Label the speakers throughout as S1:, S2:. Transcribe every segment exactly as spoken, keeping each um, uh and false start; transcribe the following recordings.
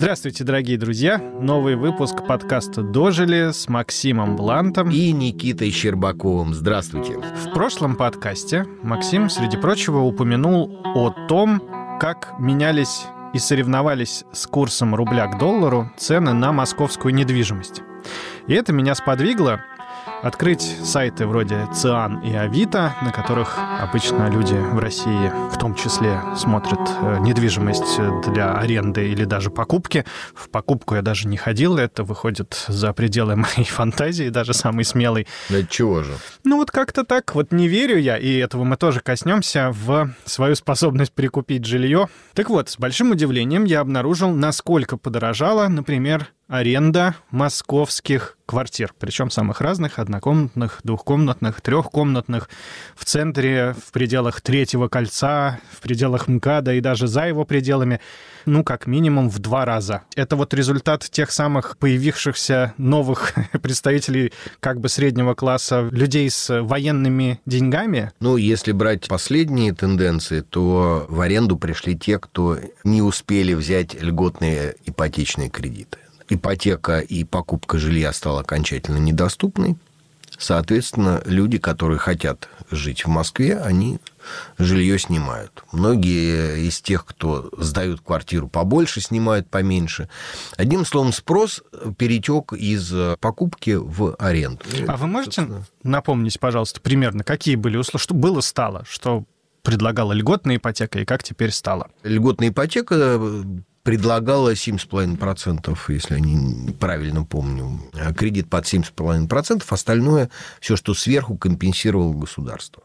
S1: Здравствуйте, дорогие друзья. Новый выпуск подкаста «Дожили» с Максимом Блантом
S2: и Никитой Щербаковым. Здравствуйте.
S1: В прошлом подкасте Максим, среди прочего, упомянул о том, как менялись и соревновались с курсом рубля к доллару цены на московскую недвижимость. И это меня сподвигло открыть сайты вроде ЦИАН и Авито, на которых обычно люди в России в том числе смотрят недвижимость для аренды или даже покупки. В покупку я даже не ходил, это выходит за пределы моей фантазии, даже самый смелый.
S2: Да чего же?
S1: Ну вот как-то так, вот не верю я, и этого мы тоже коснемся, в свою способность прикупить жилье. Так вот, с большим удивлением я обнаружил, насколько подорожала, например, аренда московских квартир, причем самых разных, однокомнатных, двухкомнатных, трехкомнатных, в центре, в пределах Третьего кольца, в пределах МКАДа и даже за его пределами, ну, как минимум в два раза. Это вот результат тех самых появившихся новых представителей как бы среднего класса, людей с военными деньгами.
S2: Ну, если брать последние тенденции, то в аренду пришли те, кто не успели взять льготные ипотечные кредиты. Ипотека и покупка жилья стала окончательно недоступной. Соответственно, люди, которые хотят жить в Москве, они жилье снимают. Многие из тех, кто сдают квартиру побольше, снимают поменьше. Одним словом, спрос перетек из покупки в аренду.
S1: А вы можете напомнить, пожалуйста, примерно, какие были условия, что было стало, что предлагала льготная ипотека и как теперь стало?
S2: Льготная ипотека предлагала семь целых пять десятых процента, если я не правильно помню, кредит под семь целых пять десятых процента, остальное, все, что сверху, компенсировало государство.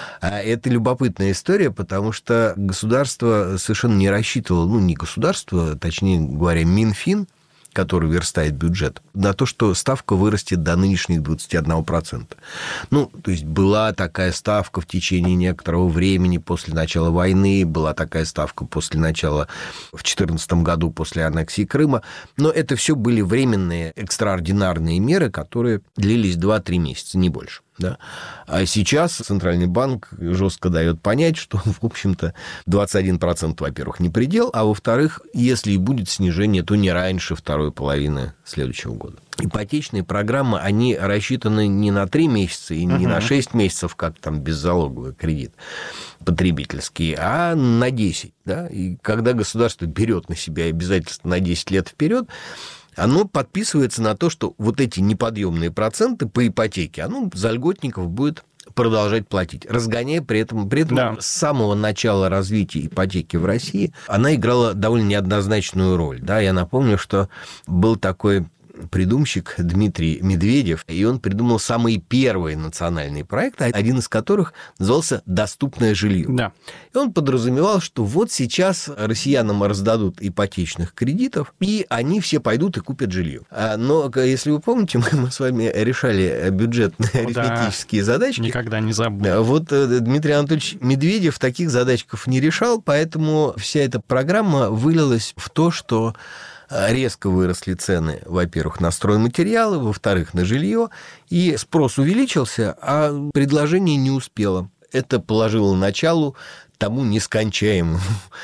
S2: Это любопытная история, потому что государство совершенно не рассчитывало, ну, не государство, точнее говоря, Минфин, который верстает бюджет, на то, что ставка вырастет до нынешних двадцати одного процента. Ну, то есть была такая ставка в течение некоторого времени после начала войны, была такая ставка после начала в две тысячи четырнадцатом году после аннексии Крыма, но это все были временные, экстраординарные меры, которые длились два-три месяца, не больше. Да. А сейчас Центральный банк жестко дает понять, что, в общем-то, двадцать один процент, во-первых, не предел, а во-вторых, если и будет снижение, то не раньше второй половины следующего года. Ипотечные программы, они рассчитаны не на три месяца и не uh-huh. на шесть месяцев, как там беззалоговый кредит потребительский, а на десять. Да? И когда государство берет на себя обязательства на десять лет вперед, оно подписывается на то, что вот эти неподъемные проценты по ипотеке, оно за льготников будет продолжать платить, разгоняя при этом, при этом да. С самого начала развития ипотеки в России она играла довольно неоднозначную роль. Да? Я напомню, что был такой придумщик Дмитрий Медведев, и он придумал самые первые национальные проекты, один из которых назывался «Доступное жилье». Да. И он подразумевал, что вот сейчас россиянам раздадут ипотечных кредитов, и они все пойдут и купят жилье. Но, если вы помните, мы с вами решали бюджетные О, арифметические да. задачки.
S1: Никогда не забуду.
S2: Вот Дмитрий Анатольевич Медведев таких задачков не решал, поэтому вся эта программа вылилась в то, что резко выросли цены, во-первых, на стройматериалы, во-вторых, на жилье, и спрос увеличился, а предложение не успело. Это положило начало тому нескончаемому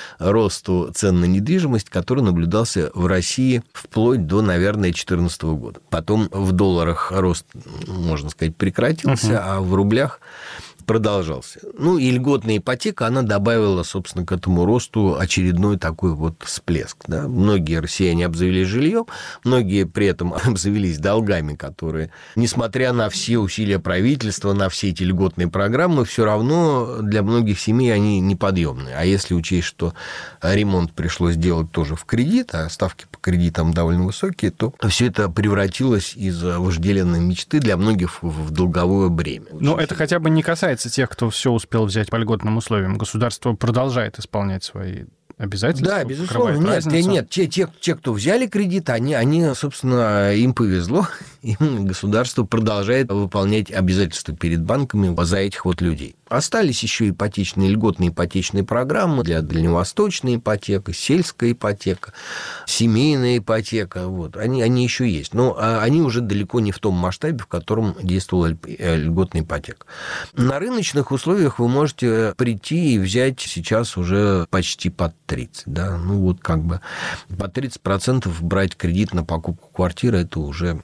S2: росту цен на недвижимость, который наблюдался в России вплоть до, наверное, две тысячи четырнадцатого года. Потом в долларах рост, можно сказать, прекратился, uh-huh. а в рублях продолжался. Ну, и льготная ипотека, она добавила, собственно, к этому росту очередной такой вот всплеск. Да? Многие россияне обзавелись жильем, многие при этом обзавелись долгами, которые, несмотря на все усилия правительства, на все эти льготные программы, все равно для многих семей они неподъемные. А если учесть, что ремонт пришлось делать тоже в кредит, а ставки по кредитам довольно высокие, то все это превратилось из вожделенной мечты для многих в долговое бремя.
S1: Но это хотя бы не касается тех, кто все успел взять по льготным условиям. Государство продолжает исполнять свои обязательства.
S2: Да, безусловно. Нет, нет, те, те, те, кто взяли кредит, они, они, собственно, им повезло. Им государство продолжает выполнять обязательства перед банками за этих вот людей. Остались еще ипотечные, льготные ипотечные программы для дальневосточной ипотеки, сельская ипотека, семейная ипотека. Вот. Они, они еще есть. Но они уже далеко не в том масштабе, в котором действовала льготная ипотека. На рыночных условиях вы можете прийти и взять сейчас уже почти под тридцать. Да? Ну, вот как бы под тридцать процентов брать кредит на покупку квартиры, это уже...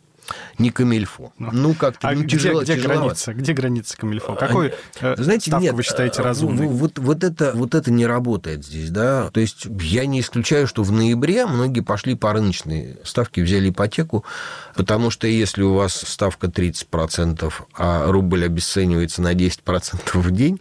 S2: не камильфо. Ну, как-то
S1: а
S2: ну,
S1: где,
S2: тяжело,
S1: где
S2: тяжеловато.
S1: граница? Где граница камильфо? Какой
S2: а, знаете,
S1: ставку
S2: нет,
S1: вы считаете разумной?
S2: Вот, вот, это, вот это не работает здесь, да. То есть я не исключаю, что в ноябре многие пошли по рыночной ставке, взяли ипотеку, потому что если у вас ставка тридцать процентов, а рубль обесценивается на десять процентов в день,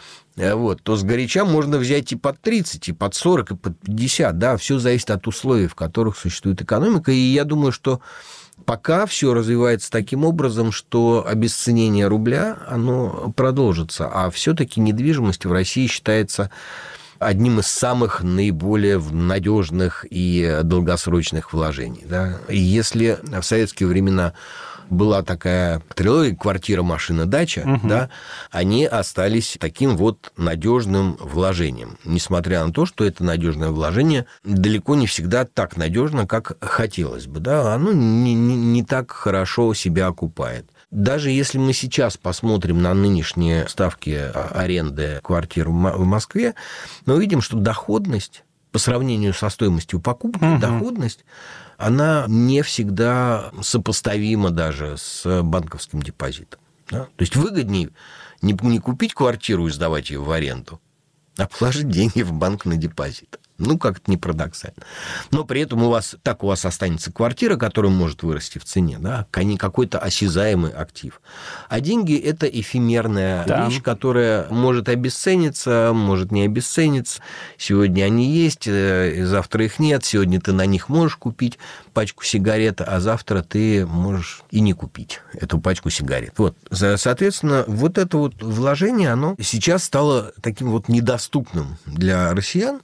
S2: вот, то сгоряча можно взять и под тридцать, и под сорок, и под пятьдесят. Да, все зависит от условий, в которых существует экономика. И я думаю, что пока все развивается таким образом, что обесценение рубля, оно продолжится. А все-таки недвижимость в России считается одним из самых наиболее надежных и долгосрочных вложений. Да? И если в советские времена была такая трилогия «Квартира, машина, дача», угу. да, они остались таким вот надежным вложением. Несмотря на то, что это надежное вложение далеко не всегда так надежно, как хотелось бы. Да? Оно не, не, не так хорошо себя окупает. Даже если мы сейчас посмотрим на нынешние ставки аренды квартир в Москве, мы увидим, что доходность по сравнению со стоимостью покупки, угу. доходность, она не всегда сопоставима даже с банковским депозитом. Да? То есть выгоднее не, не купить квартиру и сдавать ее в аренду, а положить деньги в банк на депозит. Ну, как-то не парадоксально. Но при этом у вас, так у вас останется квартира, которая может вырасти в цене, да, какой-то осязаемый актив. А деньги – это эфемерная да. вещь, которая может обесцениться, может не обесцениться. Сегодня они есть, завтра их нет. Сегодня ты на них можешь купить пачку сигарет, а завтра ты можешь и не купить эту пачку сигарет. Вот. Соответственно, вот это вот вложение, оно сейчас стало таким вот недоступным для россиян.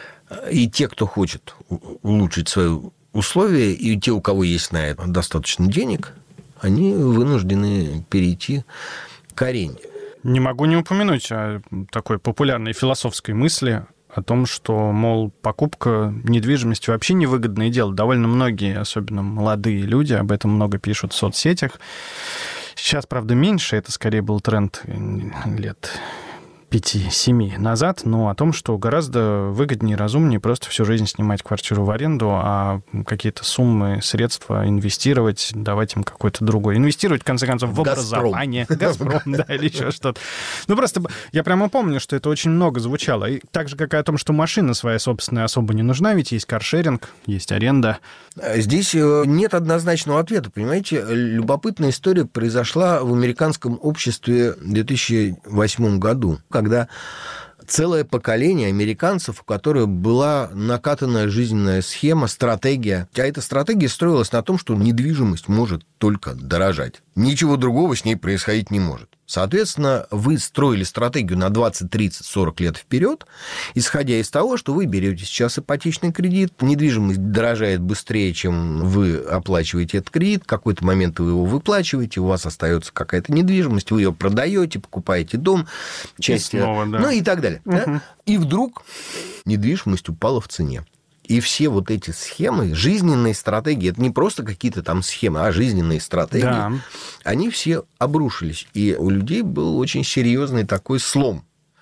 S2: И те, кто хочет улучшить свои условия, и те, у кого есть на это достаточно денег, они вынуждены перейти к аренде.
S1: Не могу не упомянуть о такой популярной философской мысли о том, что, мол, покупка недвижимости вообще невыгодное дело. Довольно многие, особенно молодые люди, об этом много пишут в соцсетях. Сейчас, правда, меньше. Это скорее был тренд лет пяти-семи назад, но о том, что гораздо выгоднее и разумнее просто всю жизнь снимать квартиру в аренду, а какие-то суммы, средства инвестировать, давать им какой-то другой. Инвестировать, в конце концов, в образование. «Газпром», да, или еще что-то. Ну, просто я прямо помню, что это очень много звучало. И так же, как и о том, что машина своя собственная особо не нужна, ведь есть каршеринг, есть аренда.
S2: Здесь нет однозначного ответа, понимаете? Любопытная история произошла в американском обществе в две тысячи восьмом году, когда целое поколение американцев, у которых была накатанная жизненная схема, стратегия. А эта стратегия строилась на том, что недвижимость может только дорожать. Ничего другого с ней происходить не может. Соответственно, вы строили стратегию на двадцать, тридцать, сорок лет вперед, исходя из того, что вы берете сейчас ипотечный кредит, недвижимость дорожает быстрее, чем вы оплачиваете этот кредит, в какой-то момент вы его выплачиваете, у вас остается какая-то недвижимость, вы ее продаете, покупаете дом, часть, и снова, да. ну и так далее. Угу. Да? И вдруг недвижимость упала в цене. И все вот эти схемы, жизненные стратегии, это не просто какие-то там схемы, а жизненные стратегии, да. они все обрушились. И у людей был очень серьезный такой слом.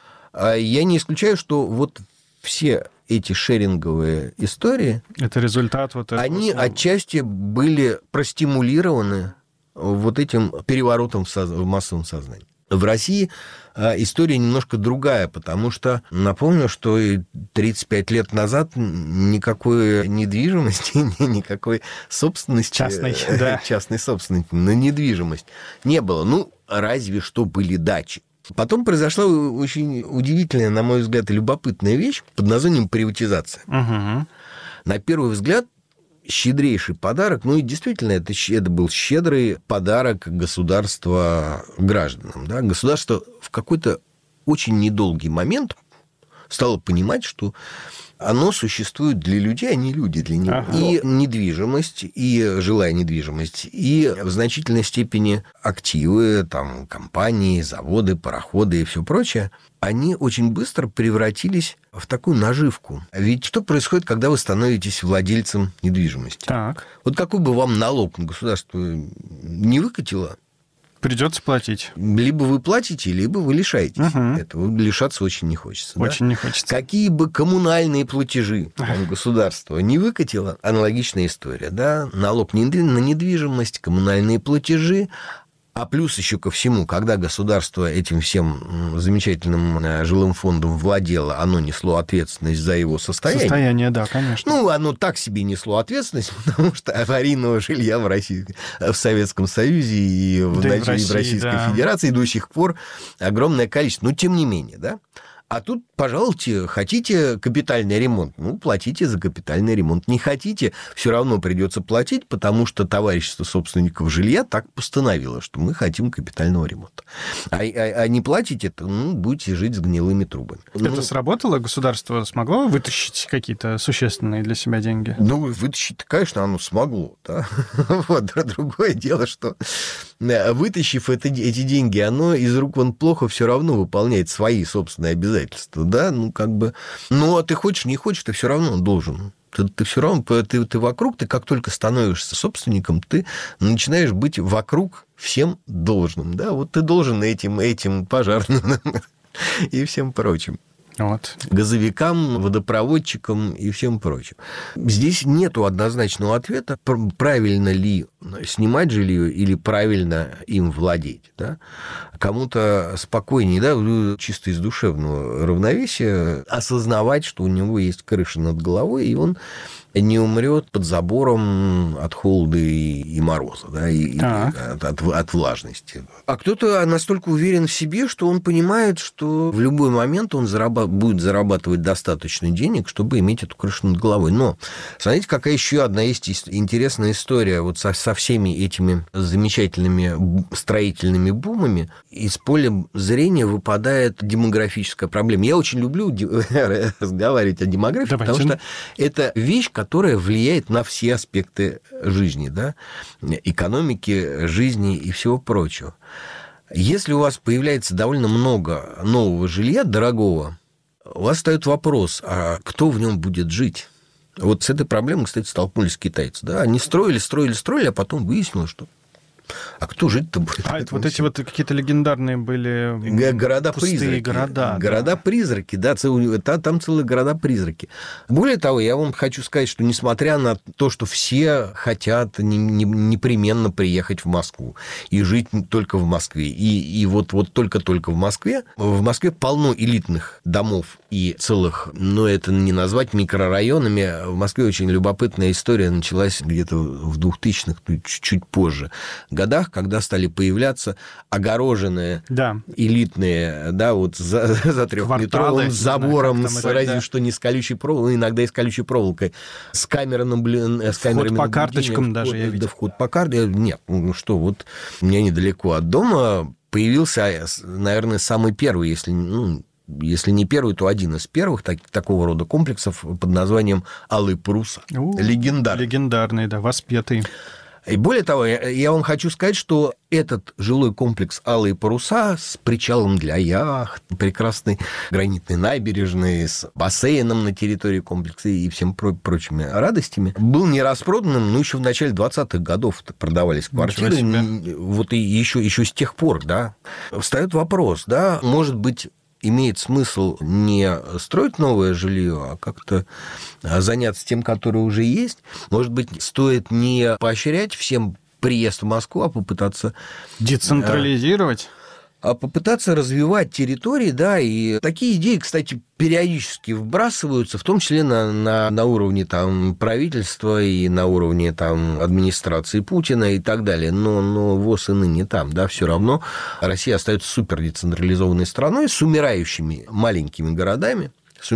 S2: Я не исключаю, что вот все эти шеринговые истории...
S1: Это результат вот этого
S2: Они
S1: слома.
S2: Отчасти были простимулированы вот этим переворотом в, соз... в массовом сознании. В России история немножко другая, потому что напомню, что тридцать пять лет назад никакой недвижимости, никакой собственности,
S1: частной, да.
S2: частной собственности на недвижимость не было. Ну, разве что были дачи. Потом произошла очень удивительная, на мой взгляд, и любопытная вещь под названием приватизация.
S1: Угу.
S2: На первый взгляд, щедрейший подарок, ну и действительно, это, это был щедрый подарок государства гражданам. Да? Государство в какой-то очень недолгий момент, стало понимать, что оно существует для людей, а не люди для него. Ага. И недвижимость, и жилая недвижимость, и в значительной степени активы, там, компании, заводы, пароходы и все прочее, они очень быстро превратились в такую наживку. Ведь что происходит, когда вы становитесь владельцем недвижимости?
S1: Так.
S2: Вот какой бы вам налог государство не выкатило,
S1: придется платить.
S2: Либо вы платите, либо вы лишаетесь. Угу. Этого лишаться очень не хочется.
S1: Очень да? не хочется.
S2: Какие бы коммунальные платежи государство не выкатило, аналогичная история. Да? Налог на недвижимость, коммунальные платежи. А плюс еще ко всему, когда государство этим всем замечательным жилым фондом владело, оно несло ответственность за его состояние.
S1: Состояние, да, конечно.
S2: Ну, оно так себе несло ответственность, потому что аварийного жилья в России, в Советском Союзе и в, да, и в, России, в Российской да. Федерации до сих пор огромное количество. Но тем не менее, да. А тут, пожалуйте, хотите капитальный ремонт, ну, платите за капитальный ремонт. Не хотите, все равно придется платить, потому что товарищество собственников жилья так постановило, что мы хотим капитального ремонта. А, а, а не платите, то ну, будете жить с гнилыми трубами.
S1: Это
S2: ну,
S1: сработало? Государство смогло вытащить какие-то существенные для себя деньги?
S2: Ну, вытащить, конечно, оно смогло. Да? Вот. Другое дело, что вытащив это, эти деньги, оно из рук вон плохо все равно выполняет свои собственные обязательства. Да, ну, как бы... Ну, а ты хочешь, не хочешь, ты все равно должен. Ты, ты все равно... Ты, ты вокруг, ты как только становишься собственником, ты начинаешь быть вокруг всем должным. Да, вот ты должен этим, этим, пожарным и всем прочим.
S1: Вот.
S2: Газовикам, водопроводчикам и всем прочим. Здесь нету однозначного ответа, правильно ли снимать жилье или правильно им владеть. Да? Кому-то спокойнее, да, чисто из душевного равновесия, осознавать, что у него есть крыша над головой, и он не умрет под забором от холода и, и мороза, да, и, от, от, от влажности. А кто-то настолько уверен в себе, что он понимает, что в любой момент он зараба- будет зарабатывать достаточно денег, чтобы иметь эту крышу над головой. Но, смотрите, какая еще одна есть интересная история вот со, со всеми этими замечательными строительными бумами. Из поля зрения выпадает демографическая проблема. Я очень люблю разговаривать о демографии, Давайте. потому что это вещь, которая влияет на все аспекты жизни, да, экономики, жизни и всего прочего. Если у вас появляется довольно много нового жилья, дорогого, у вас встает вопрос, а кто в нем будет жить? Вот с этой проблемой, кстати, столкнулись китайцы. Да? Они строили, строили, строили, а потом выяснилось, что а кто жить-то будет?
S1: А это вот эти вот какие-то легендарные были
S2: города-призраки.
S1: Города,
S2: города-призраки, да, да, там целые города-призраки. Более того, я вам хочу сказать, что несмотря на то, что все хотят не, не, непременно приехать в Москву и жить только в Москве, и, и вот, вот только-только в Москве, в Москве полно элитных домов и целых, но это не назвать микрорайонами. В Москве очень любопытная история началась где-то в двухтысячных, чуть-чуть позже годах, когда стали появляться огороженные да. элитные, да, вот за, за трехметровым забором, с, разве да. что не с колючей проволокой, иногда и с колючей проволокой, с камерами, блин, с камерами
S1: вход по карточкам вход, даже, я видел.
S2: Да, вход по карте. Нет, ну что, вот у меня недалеко от дома появился, наверное, самый первый, если, ну, если не первый, то один из первых так, такого рода комплексов под названием «Алые паруса». Легендарный.
S1: Легендарный, да, воспетый.
S2: И более того, я вам хочу сказать, что этот жилой комплекс «Алые паруса» с причалом для яхт, прекрасной гранитной набережной, с бассейном на территории комплекса и всем прочими радостями, был не распроданным, но еще в начале двадцатых годов продавались квартиры. Вот и еще, еще с тех пор, да. Встает вопрос, да, может быть, имеет смысл не строить новое жилье, а как-то заняться тем, которое уже есть. Может быть, стоит не поощрять всем приезд в Москву, а попытаться...
S1: Децентрализировать?
S2: А попытаться развивать территории, да, и такие идеи, кстати, периодически вбрасываются, в том числе на, на, на уровне там, правительства и на уровне там, администрации Путина и так далее. Но, но ВОЗ и ныне там, да, все равно Россия остается супердецентрализованной страной с умирающими маленькими городами.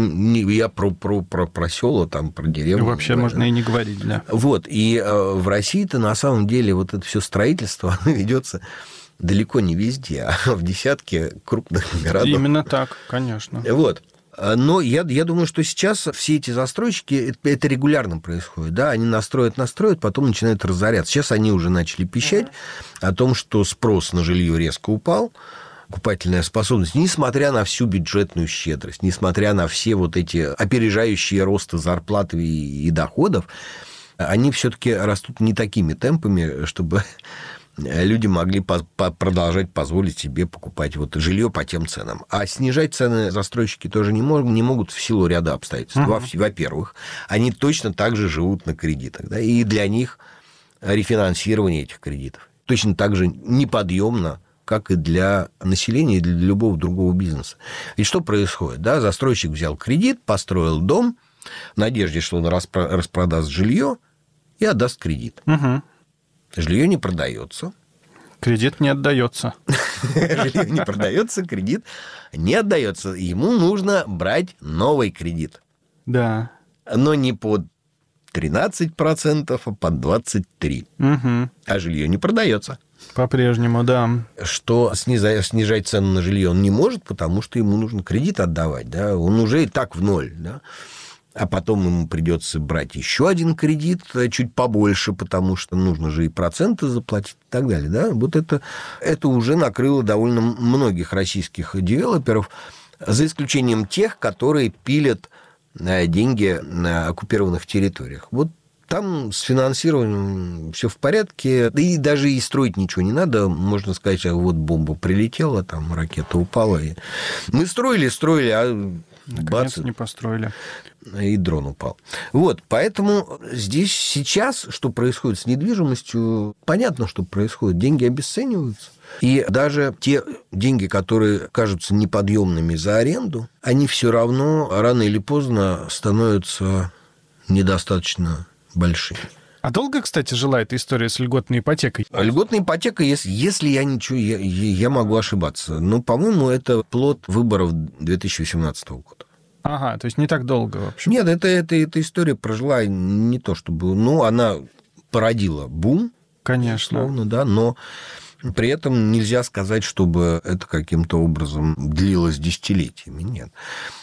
S2: Я про, про, про, про села, там, про деревню.
S1: Вообще да. можно и не говорить, да.
S2: Вот, и э, в России-то на самом деле вот это все строительство, оно ведется далеко не везде, а в десятке крупных городов.
S1: Именно так, конечно.
S2: Вот. Но я, я думаю, что сейчас все эти застройщики, это, это регулярно происходит. Да? Они настроят, настроят, потом начинают разоряться. Сейчас они уже начали пищать о том, что спрос на жилье резко упал, покупательная способность, несмотря на всю бюджетную щедрость, несмотря на все вот эти опережающие росты зарплат и, и доходов, они все-таки растут не такими темпами, чтобы люди могли по- по- продолжать позволить себе покупать вот жилье по тем ценам. А снижать цены застройщики тоже не, мог, не могут в силу ряда обстоятельств. Uh-huh. Во-первых, они точно так же живут на кредитах. Да, и для них рефинансирование этих кредитов точно так же неподъемно, как и для населения, и для любого другого бизнеса. И что происходит? Да, застройщик взял кредит, построил дом, в надежде, что он распро- распродаст жилье и отдаст кредит.
S1: Uh-huh.
S2: Жилье не продается.
S1: Кредит не отдается.
S2: Жилье не продается, кредит не отдается. Ему нужно брать новый кредит.
S1: Да.
S2: Но не под тринадцать процентов, а под двадцать три процента. Угу. А жилье не продается.
S1: По-прежнему, да.
S2: Что снижать, снижать цену на жилье он не может, потому что ему нужно кредит отдавать. Да? Он уже и так в ноль. Да? А потом ему придется брать еще один кредит, чуть побольше, потому что нужно же и проценты заплатить и так далее. Да? Вот это, это уже накрыло довольно многих российских девелоперов, за исключением тех, которые пилят деньги на оккупированных территориях. Вот там с финансированием все в порядке, и даже и строить ничего не надо. Можно сказать, а вот бомба прилетела, там ракета упала. И... Мы строили, строили, а
S1: наконец не построили.
S2: И дрон упал. Вот, поэтому здесь сейчас, что происходит с недвижимостью, понятно, что происходит. Деньги обесцениваются. И даже те деньги, которые кажутся неподъемными за аренду, они все равно рано или поздно становятся недостаточно большими.
S1: А долго, кстати, жила эта история с льготной ипотекой?
S2: Льготная ипотека, если, если я ничего, я, я могу ошибаться. Но, по-моему, это плод выборов две тысячи восемнадцатого года.
S1: Ага, то есть не так долго вообще.
S2: Нет, это, это, эта история прожила не то чтобы... Ну, она породила бум.
S1: Конечно.
S2: Условно, да, но при этом нельзя сказать, чтобы это каким-то образом длилось десятилетиями. Нет.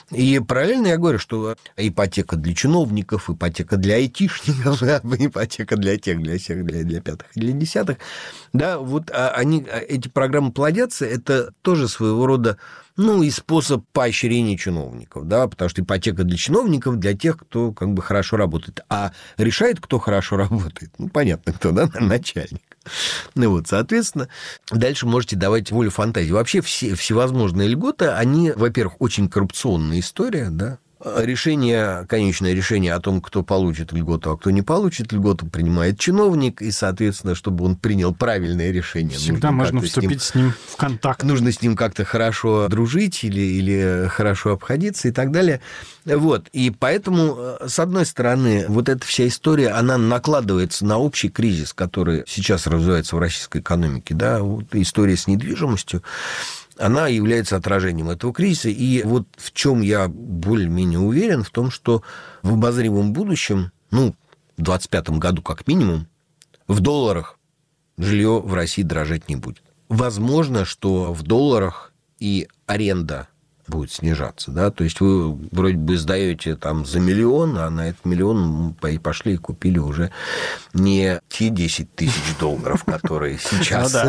S2: И параллельно я говорю, что ипотека для чиновников, ипотека для айтишников, ипотека для тех, для всех, для, для пятых и для десятых. Да, вот они, эти программы плодятся, это тоже своего рода, ну, и способ поощрения чиновников, да, потому что ипотека для чиновников, для тех, кто как бы хорошо работает. А решает, кто хорошо работает? Ну, понятно, кто, да, начальник. Ну вот, соответственно, дальше можете давать волю фантазии. Вообще все, всевозможные льготы, они, во-первых, очень коррупционная история, да. Решение, конечное решение о том, кто получит льготу, а кто не получит льготу, принимает чиновник, и, соответственно, чтобы он принял правильное решение...
S1: Всегда можно вступить с ним, с ним в контакт.
S2: Нужно с ним как-то хорошо дружить или, или хорошо обходиться и так далее. Вот. И поэтому, с одной стороны, вот эта вся история, она накладывается на общий кризис, который сейчас развивается в российской экономике. Да? Вот история с недвижимостью, она является отражением этого кризиса. И вот в чем я более-менее уверен, в том, что в обозримом будущем, ну, в двадцать пятом году как минимум, в долларах жилье в России дорожать не будет. Возможно, что в долларах и аренда будет снижаться, да, то есть вы вроде бы сдаете там за миллион, а на этот миллион пошли и купили уже не те десять тысяч долларов, которые сейчас...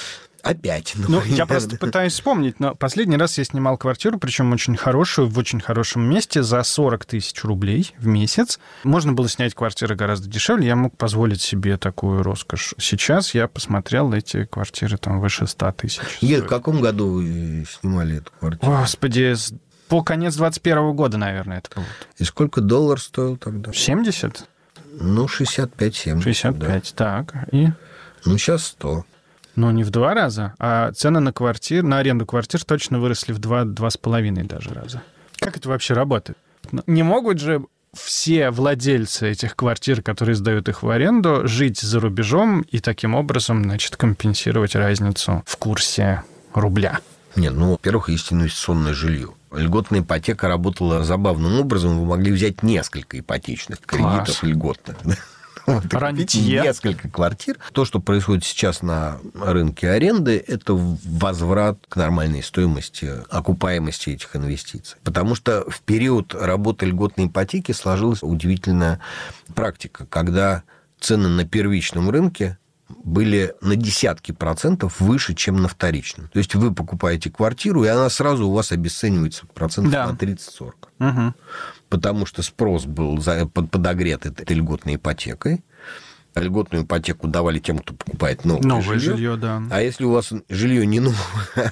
S2: Опять.
S1: Ну, я просто пытаюсь вспомнить, но последний раз я снимал квартиру, причем очень хорошую, в очень хорошем месте, за сорок тысяч рублей в месяц. Можно было снять квартиры гораздо дешевле, я мог позволить себе такую роскошь. Сейчас я посмотрел, эти квартиры там выше ста тысяч.
S2: Нет, в каком году вы снимали эту квартиру?
S1: Господи, по конец двадцать первого года, наверное, это было.
S2: И сколько доллар стоил тогда?
S1: семьдесят?
S2: Ну, шестьдесят пять семьдесят.
S1: шестьдесят пять, да. Так. И...
S2: Ну, сейчас сто.
S1: Ну, не в два раза, а цены на квартир, на аренду квартир точно выросли в два, два с половиной даже раза. Как это вообще работает? Не могут же все владельцы этих квартир, которые сдают их в аренду, жить за рубежом и таким образом, значит, компенсировать разницу в курсе рубля?
S2: Нет, ну, во-первых, есть инвестиционное жилье. Льготная ипотека работала забавным образом. Вы могли взять несколько ипотечных кредитов. Класс. Льготных. Вот,
S1: Рантье.
S2: Несколько квартир. То, что происходит сейчас на рынке аренды, это возврат к нормальной стоимости, окупаемости этих инвестиций. Потому что в период работы льготной ипотеки сложилась удивительная практика, когда цены на первичном рынке были на десятки процентов выше, чем на вторичном. То есть вы покупаете квартиру, и она сразу у вас обесценивается процентов да. на тридцать-сорок. Угу. Потому что спрос был подогрет этой льготной ипотекой. Льготную ипотеку давали тем, кто покупает новое,
S1: новое
S2: жилье.
S1: жилье, да.
S2: А если у вас жилье не новое,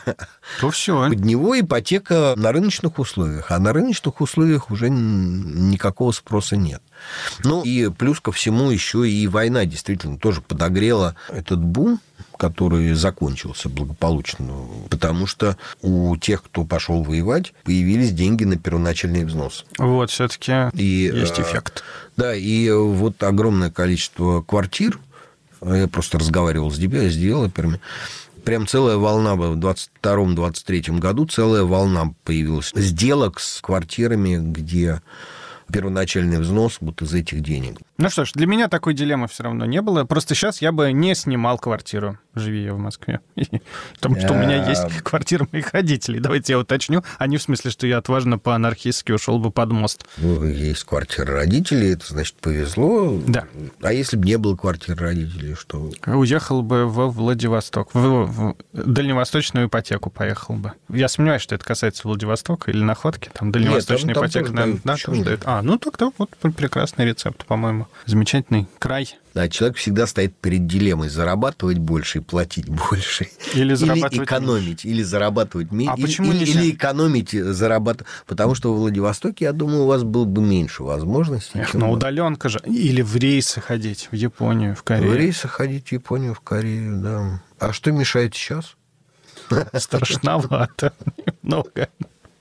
S1: то все.
S2: Под него ипотека на рыночных условиях. А на рыночных условиях уже никакого спроса нет. Ну и плюс ко всему еще и война действительно тоже подогрела этот бум, который закончился благополучно, потому что у тех, кто пошел воевать, появились деньги на первоначальный взнос.
S1: Вот, все-таки есть эффект.
S2: Да, и вот огромное количество квартир, я просто разговаривал с девелоперами, прям целая волна в двадцать втором - двадцать третьем году, целая волна появилась сделок с квартирами, где первоначальный взнос вот из этих денег.
S1: Ну что ж, для меня такой дилеммы все равно не было. Просто сейчас я бы не снимал квартиру, живи я в Москве. Потому что у меня есть квартира моих родителей. Давайте я уточню. А не в смысле, что я отважно по-анархистски ушел бы под мост.
S2: Ну, есть квартира родителей, это значит повезло.
S1: Да.
S2: А если бы не было квартиры родителей, что?
S1: Уехал бы во Владивосток. В, в дальневосточную ипотеку поехал бы. Я сомневаюсь, что это касается Владивостока или Находки. Там дальневосточная
S2: Нет, там,
S1: ипотека,
S2: там
S1: наверное, да, тоже дают. А, ну тогда вот прекрасный рецепт, по-моему. Замечательный край.
S2: Да, человек всегда стоит перед дилеммой: зарабатывать больше и платить больше.
S1: Или зарабатывать
S2: или экономить,
S1: меньше.
S2: Или зарабатывать меньше.
S1: А
S2: или,
S1: почему
S2: или,
S1: нельзя?
S2: Или экономить, зарабатывать. Потому что во Владивостоке, я думаю, у вас было бы меньше возможностей.
S1: Эх, ну удаленка же. Или в рейсы ходить в Японию, в Корею.
S2: В рейсы ходить в Японию, в Корею, да. А что мешает сейчас?
S1: Страшновато немного.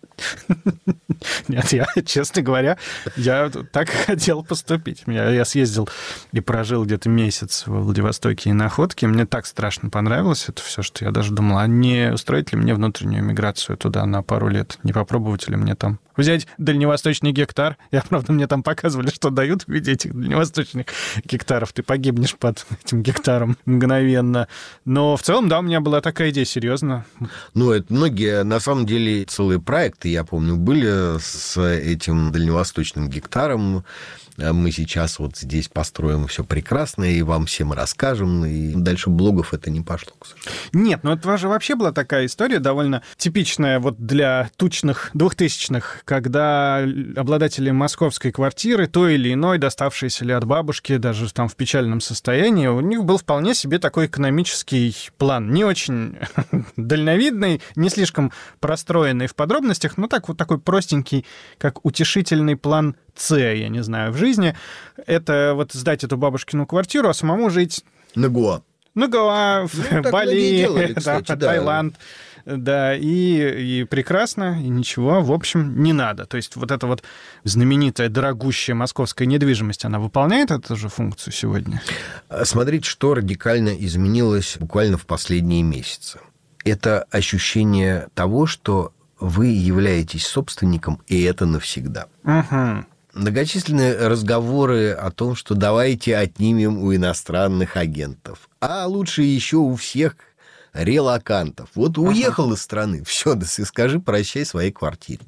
S1: Нет, я, честно говоря, я так хотел поступить. Я, я съездил и прожил где-то месяц в Владивостоке и Находке. Мне так страшно понравилось это все, что я даже думал, а не устроить ли мне внутреннюю миграцию туда на пару лет? Не попробовать ли мне там взять дальневосточный гектар? Я, правда, мне там показывали, что дают в виде этих дальневосточных гектаров. Ты погибнешь под этим гектаром мгновенно. Но в целом, да, у меня была такая идея, серьезно.
S2: Ну, это многие, на самом деле, целые проекты, я помню, были с этим дальневосточным гектаром. Мы сейчас вот здесь построим все прекрасно, и вам всем расскажем, и дальше блогов это не пошло, к сожалению.
S1: Нет, ну это же вообще была такая история довольно типичная вот для тучных двухтысячных, когда обладатели московской квартиры, той или иной, доставшиеся ли от бабушки, даже там в печальном состоянии, у них был вполне себе такой экономический план. Не очень дальновидный, не слишком простроенный в подробностях, но так вот такой простенький, как утешительный план С, я не знаю, в жизни. Это вот сдать эту бабушкину квартиру, а самому жить...
S2: На Гоа.
S1: На Гоа, в
S2: ну,
S1: Бали,
S2: делали, кстати,
S1: да,
S2: да.
S1: Таиланд. Да, и, и прекрасно, и ничего, в общем, не надо. То есть вот эта вот знаменитая дорогущая московская недвижимость, она выполняет эту же функцию сегодня?
S2: Смотрите, что радикально изменилось буквально в последние месяцы. Это ощущение того, что вы являетесь собственником, и это навсегда.
S1: Угу.
S2: Многочисленные разговоры о том, что давайте отнимем у иностранных агентов, а лучше еще у всех релокантов. Вот уехал из страны, все, да скажи прощай своей квартире.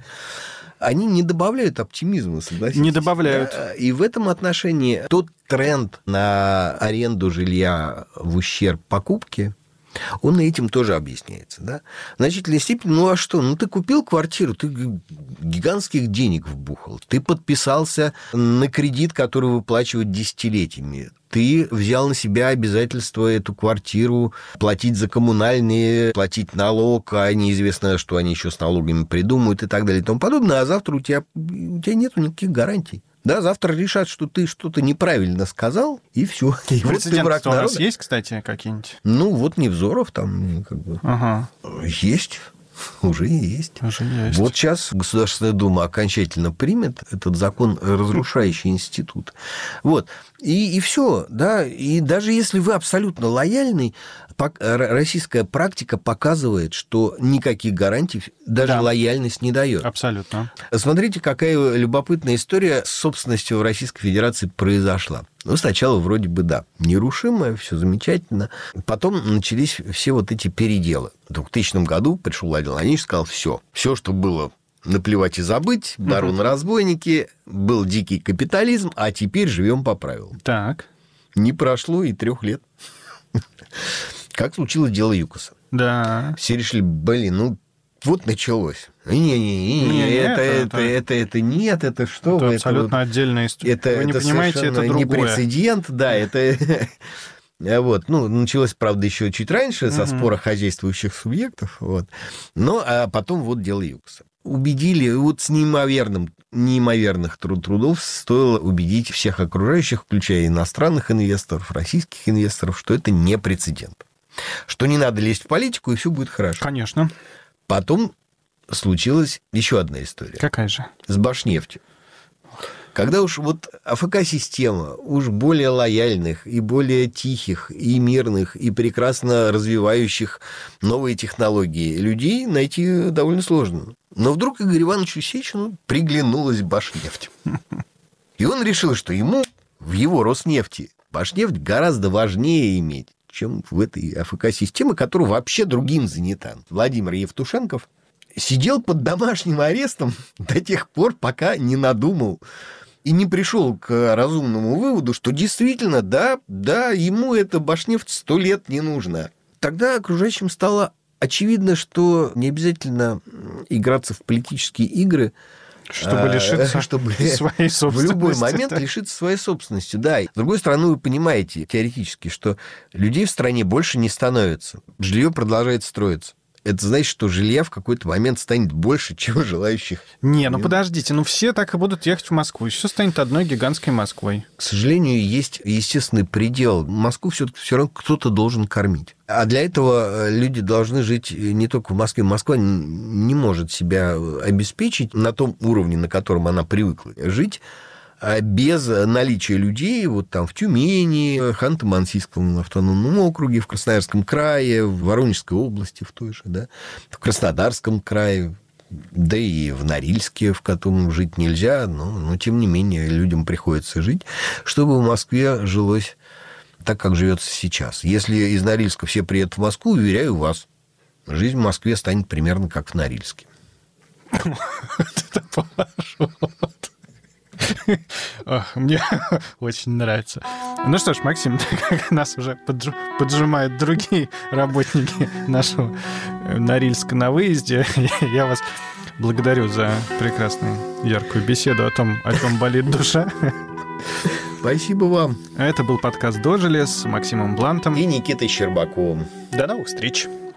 S2: Они не добавляют оптимизма, согласитесь.
S1: Не добавляют.
S2: Да, и в этом отношении тот тренд на аренду жилья в ущерб покупке, он этим тоже объясняется, да? В значительной степени, ну а что? Ну ты купил квартиру, ты гигантских денег вбухал, ты подписался на кредит, который выплачивают десятилетиями, ты взял на себя обязательство эту квартиру платить за коммунальные, платить налог, а неизвестно, что они еще с налогами придумают и так далее и тому подобное, а завтра у тебя, у тебя нету никаких гарантий. Да, завтра решат, что ты что-то неправильно сказал, и все. И
S1: вот ты враг народа. У нас есть, кстати, какие-нибудь?
S2: Ну, вот Невзоров там как бы...
S1: Ага.
S2: Есть. Уже есть.
S1: Уже есть.
S2: Вот сейчас Государственная Дума окончательно примет этот закон, разрушающий институт. Вот. И, и все, да. И даже если вы абсолютно лояльный, российская практика показывает, что никаких гарантий даже да. лояльность не дает.
S1: Абсолютно.
S2: Смотрите, какая любопытная история с собственностью в Российской Федерации произошла. Ну, сначала вроде бы, да, нерушимое, все замечательно. Потом начались все вот эти переделы. В двухтысячном году пришел Владимир Владимирович и сказал, все, все, что было наплевать и забыть, барон-разбойники, был дикий капитализм, а теперь живем по правилам.
S1: Так.
S2: Не прошло и трех лет. Как случилось дело ЮКОСа.
S1: Да.
S2: Все решили, блин, ну, вот началось. Не-не-не, это, это, это, это, это нет, это что?
S1: Это
S2: вы,
S1: абсолютно
S2: это,
S1: отдельная история.
S2: Это,
S1: Вы не
S2: это
S1: понимаете, это другое.
S2: Не прецедент, да, это... Вот. Ну, началось, правда, еще чуть раньше, со спора хозяйствующих субъектов. Вот. Но а потом вот дело ЮКОСа. Убедили, вот с неимоверным, неимоверных труд трудов стоило убедить всех окружающих, включая иностранных инвесторов, российских инвесторов, что это не прецедент. Что не надо лезть в политику, и все будет хорошо.
S1: Конечно.
S2: Потом случилась еще одна история.
S1: Какая же?
S2: С Башнефтью. Когда уж вот АФК-система уж более лояльных и более тихих, и мирных, и прекрасно развивающих новые технологии людей найти довольно сложно. Но вдруг Игорю Ивановичу Сечину приглянулась Башнефть. И он решил, что ему в его Роснефти Башнефть гораздо важнее иметь, чем в этой АФК-системе, которая вообще другим занята. Владимир Евтушенков сидел под домашним арестом до тех пор, пока не надумал и не пришел к разумному выводу, что действительно, да, да, ему эта Башнефть сто лет не нужна. Тогда окружающим стало очевидно, что не обязательно играться в политические игры,
S1: чтобы лишиться
S2: чтобы
S1: своей собственности.
S2: В любой момент лишиться своей собственности, да. С другой стороны, вы понимаете теоретически, что людей в стране больше не становится. Жилье продолжает строиться. Это значит, что жилья в какой-то момент станет больше, чем желающих.
S1: Не, ну подождите, ну все так и будут ехать в Москву, и все станет одной гигантской Москвой.
S2: К сожалению, есть естественный предел. Москву все-таки все равно кто-то должен кормить. А для этого люди должны жить не только в Москве. Москва не может себя обеспечить на том уровне, на котором она привыкла жить, без наличия людей вот там в Тюмени, Ханты-Мансийском автономном округе, в Красноярском крае, в Воронежской области в той же, да, в Краснодарском крае, да и в Норильске, в котором жить нельзя, но, но тем не менее людям приходится жить, чтобы в Москве жилось так, как живется сейчас. Если из Норильска все приедут в Москву, уверяю вас, жизнь в Москве станет примерно как в Норильске.
S1: Это поворот. Мне очень нравится. Ну что ж, Максим, так как нас уже подж... поджимают другие работники нашего Норильска на выезде, я вас благодарю за прекрасную, яркую беседу о том, о чем болит душа.
S2: Спасибо вам.
S1: Это был подкаст «Дожили» с Максимом Блантом
S2: и Никитой Щербаковым.
S1: До новых встреч.